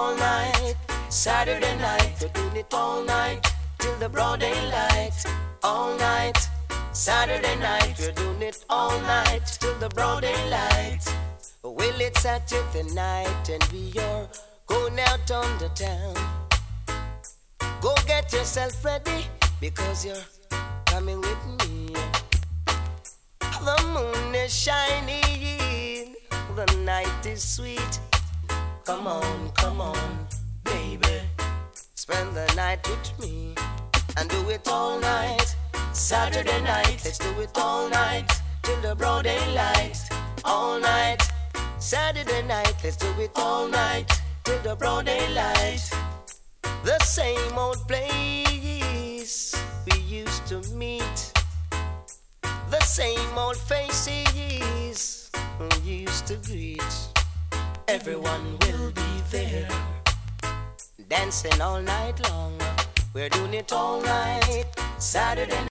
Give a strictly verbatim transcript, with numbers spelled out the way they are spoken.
all night. Saturday night, we're doing it all night till the broad daylight. All night. Saturday night, we're doing it all night till the broad daylight. Well, it's Saturday night and we are going out on the town. Go get yourself ready because you're coming with me. The moon is shining, the night is sweet. Come on, come on, baby, spend the night with me and do it all night. Saturday night, let's do it all night till the broad daylight. All night. Saturday night, let's do it all night till the broad daylight. The same old place we used to meet, the same old faces we used to greet. Everyone will be there, dancing all night long. We're doing it all night, Saturday night.